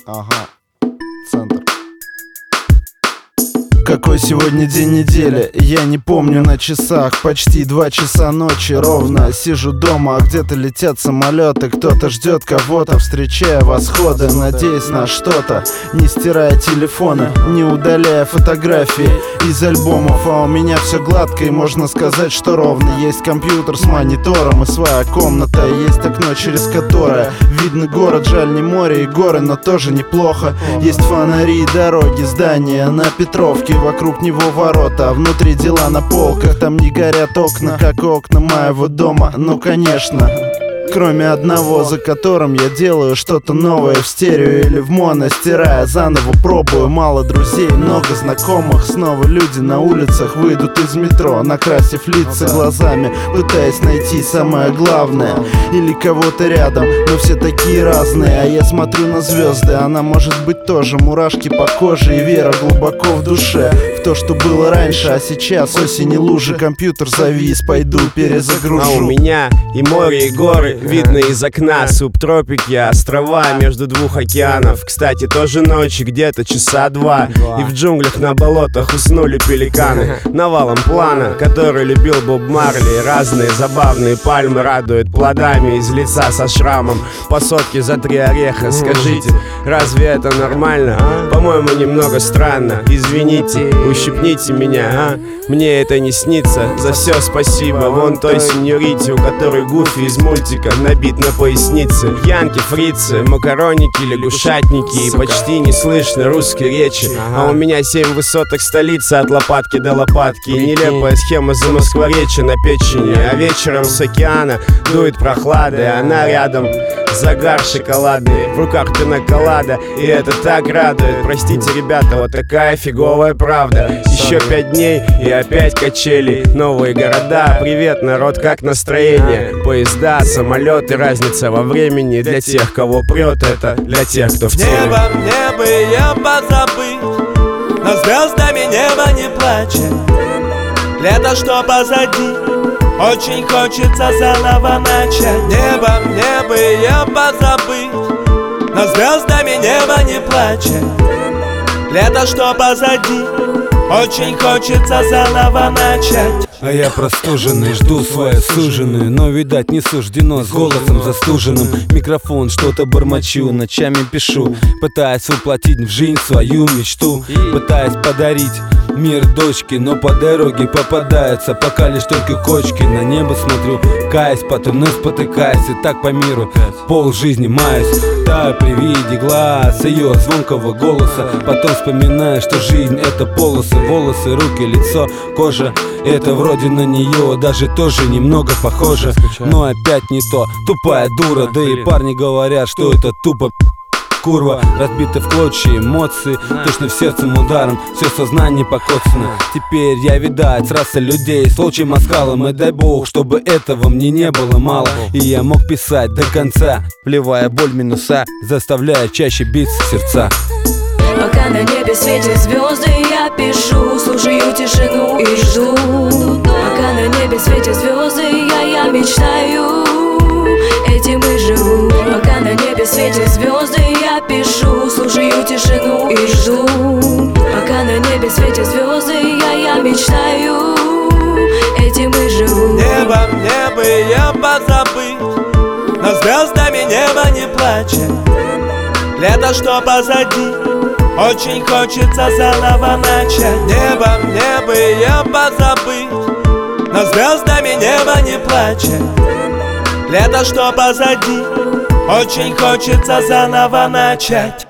Ага, центр. Какой сегодня день недели, я не помню на часах. Почти 2 часа ночи ровно. Сижу дома, а где-то летят самолеты. Кто-то ждет кого-то, встречая восходы, надеясь на что-то, не стирая телефоны, не удаляя фотографии из альбомов. А у меня все гладко и можно сказать, что ровно. Есть компьютер с монитором и своя комната. Есть окно, через которое видно город. Жаль, не море и горы, но тоже неплохо. Есть фонари и дороги, здания на Петровке, вокруг него ворота, а внутри дела на полках. Там не горят окна, как окна моего дома. Ну конечно, кроме одного, за которым я делаю что-то новое в стерео или в моно, стирая, заново пробую. Мало друзей, много знакомых. Снова люди на улицах выйдут из метро, накрасив лица глазами, пытаясь найти самое главное или кого-то рядом. Но все такие разные, а я смотрю на звезды. Она может быть тоже, мурашки по коже и вера глубоко в душе в то, что было раньше, а сейчас осень и лужи. Компьютер завис, пойду перезагружу. А у меня и море, и горы видно из окна, субтропики, острова между двух океанов. Кстати, тоже ночи, где-то часа 2. И в джунглях на болотах уснули пеликаны. Навалом плана, который любил Боб Марли. Разные забавные пальмы радуют плодами из лица со шрамом. По сотке за 3 ореха. Скажите, разве это нормально? По-моему, немного странно. Извините, ущипните меня, а? Мне это не снится. За все спасибо вон той сеньорите, у которой Гуфи из мультика набит на пояснице. Янки, фрицы, макароники, лягушатники. И почти не слышно русской речи. А у меня 7 высоток столицы от лопатки до лопатки. И нелепая схема замоскворечья на печени. А вечером с океана дует прохлада, и она рядом. Загар шоколадный, в руках пинаколада. И это так радует. Простите, ребята, вот такая фиговая правда. Еще 5 дней и опять качели. Новые города, привет, народ, как настроение? Поезда, самолеты, разница во времени. Для тех, кого прет, это для тех, кто в теме. Мне бы я позабыть, но звездами небо не плачет. Лето, что позади, очень хочется заново начать. Мне бы я позабыть, но звездами небо не плачет. Лето, что позади, очень хочется заново начать. А я простуженный, жду свою суженую, но, видать, не суждено. С голосом застуженным, микрофон, что-то бормочу, ночами пишу, пытаясь воплотить в жизнь свою мечту, пытаясь подарить мир дочке, но по дороге попадаются пока лишь только кочки. На небо смотрю, каюсь, потом вновь спотыкаюсь, и так по миру пол жизни маюсь. Да, при виде глаз ее звонкого голоса, потом вспоминаю, что жизнь это полосы, волосы, руки, лицо, кожа. Это вроде на нее даже тоже немного похоже, но опять не то, тупая дура. Да и парни говорят, что это тупо курва. Разбиты в клочья эмоции, точно в сердцем ударом, все сознание покоцано. Теперь я, видать, раса людей с волчьим оскалом. И дай бог, чтобы этого мне не было мало, и я мог писать до конца, вливая боль в минуса, заставляя чаще биться сердца. Пока на небе светят звезды, я пишу, слушаю тишину и жду. Пока на небе светят звезды, я мечтаю, этим и живу. Пока на небе светят звезды, я пишу, слушаю тишину и жду. Пока на небе светят звезды, я мечтаю, этим и живу. Мне бы я позабыть, но звездами небо не плачет. Лето, что позади, очень хочется заново начать. Мне бы я позабыть, но звездами небо не плачет. Лето, что позади, очень хочется заново начать.